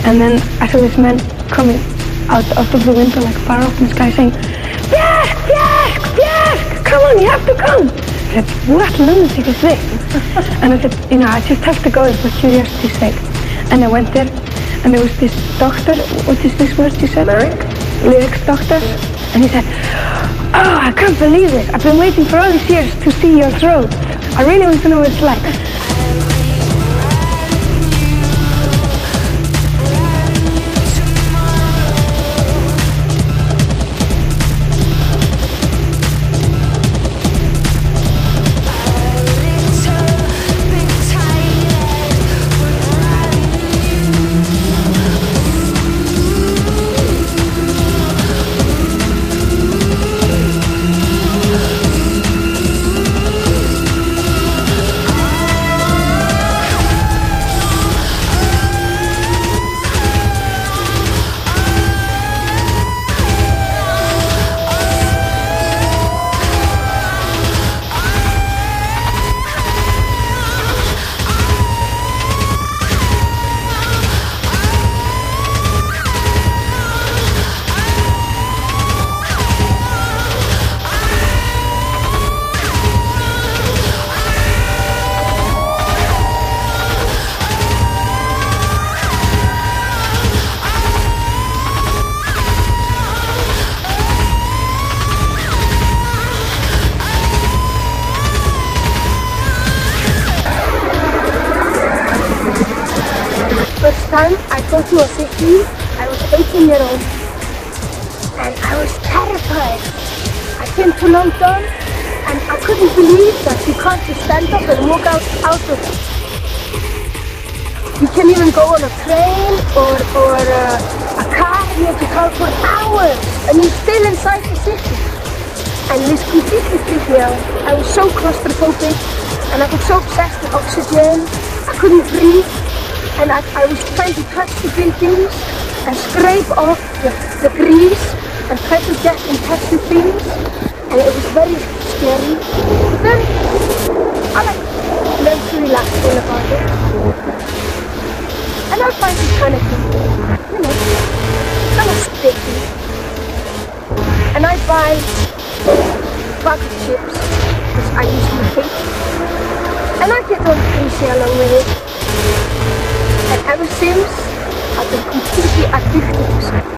And then I saw this man coming out of the window, like far up in the sky, saying, "Björk, Björk, Björk, come on, you have to come." I said, "What lunatic is this?" And I said, I just have to go for curiosity's sake. And I went there, and there was this doctor. What is this word you said? Lyrics doctor. And he said, "Oh, I can't believe it. I've been waiting for all these years to see your throat. I really want to know what it's like." First time I go to a city, I was 18 years old and I was terrified. I came to London and I couldn't believe that you can't just stand up and walk out of it. You can even go on a train or a car, you have to travel for hours and you're still inside the city. And this completely freaked me out. I was so claustrophobic and I got so obsessed with oxygen, I couldn't breathe. And I was trying to touch the buildings and scrape off the grease and try to get in touch with things. And it was very scary. But then I learned to relax all about it. And I find it kind of cool, kind of sticky. And I buy bag of chips, which I usually hate. And I get on crazy along with it. And ever since, I've been completely addicted to it.